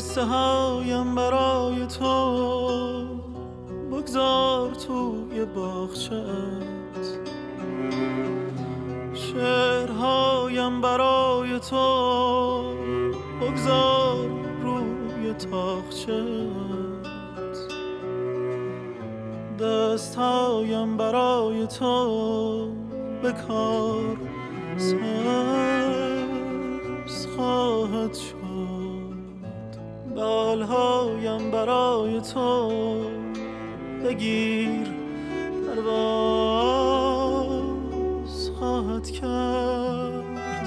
قصه هایم برای تو بگذار توی باغچه‌ات، شعرهایم برای تو بگذار روی تاقچه‌ات، دستهایم برای تو به کار سبز خواهد شد، بالهایم برای تو بگیر پرواز خواهد کرد،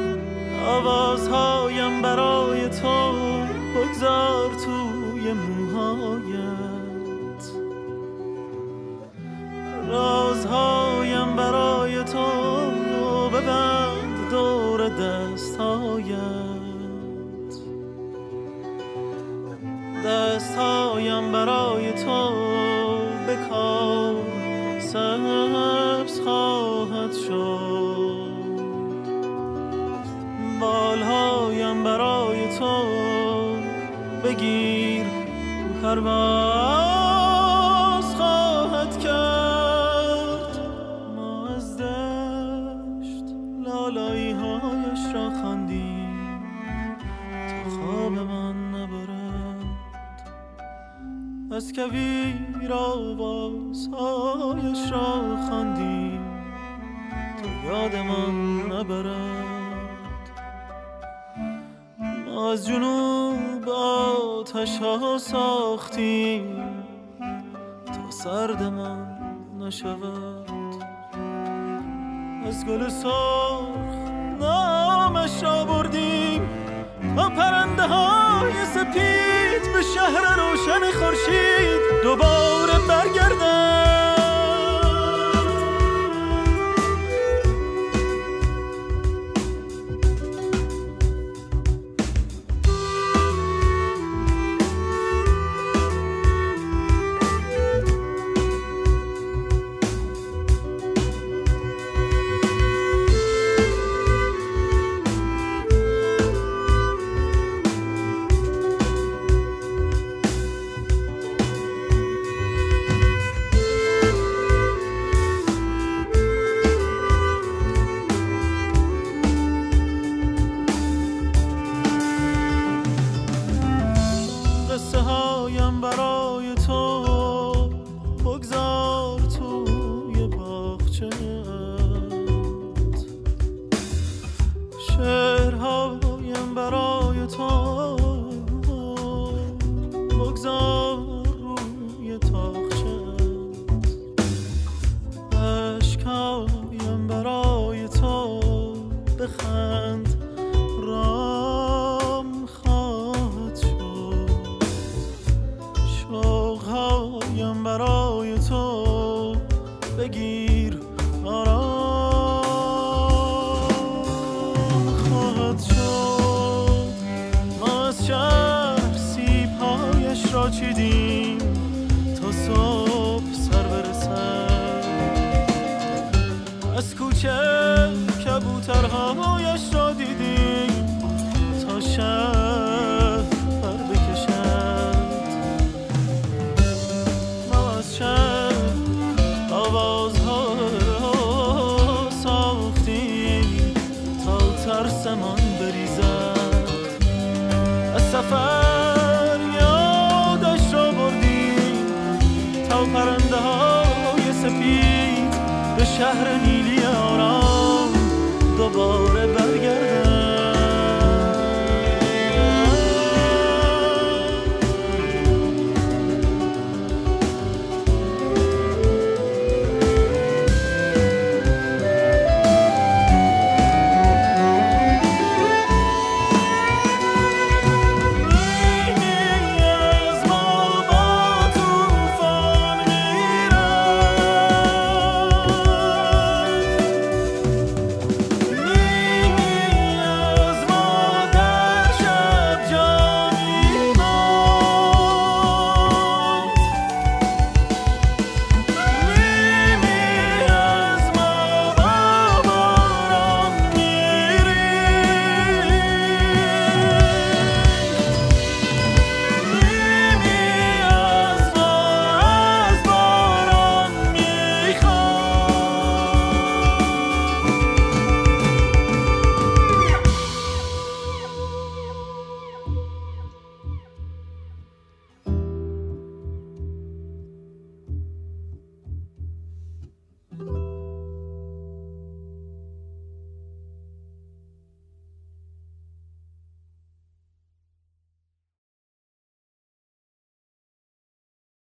آوازهایم برای تو بگذار توی موهایت، رازهایم برای تو ببند دور دستهایت، دستهایم برای تو به کار سبز خواهد شد، بالهایم برای تو بگیر پرواز خواهد کرد. ما از دشت لالایی هایش را خواندیم تا خوابمان نبرد، از کویر آوازهایش را خواندیم تا یادمان نبرد. ما از جنوب آتش ها ساختیم تا سردمان نشود، از گل سرخ نامش را بردیم تا پرنده های سپید به شهر روشن خورشید دوباره برگردند. برای تو بگذار توی باغچه‌ات، شعرهایم برای تو بگذار روی تاقچه‌ات، اشکهایم برای تو بخند رام خواهد شد، شوقهایم برای تو بگیر آرام خواهد شد. ما از شهر سیب‌هایش را چیدیم تا صبح سر برسد، از کوچه کبوترهایش را دیدیم تا شهر پر بکشد. ما از شهر آوازها ساختیم تا ترسمان بریزد، از سفر یادش را بردیم تا پرنده های سپید به شهر نیلی آرام دوباره